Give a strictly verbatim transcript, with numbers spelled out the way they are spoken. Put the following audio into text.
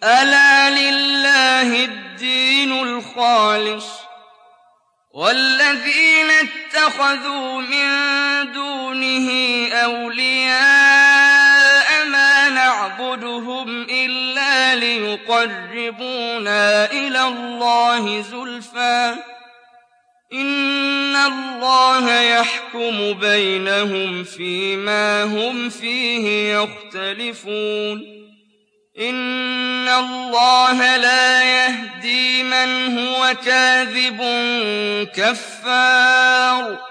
ألا لله الدين الخالص والذين اتخذوا من دونه أولياء ما نعبدهم إلا ليقربونا إلى الله زلفى إن الله يحكم بينهم فيما هم فيه يختلفون إن الله لا يهدي من هو كاذب كفار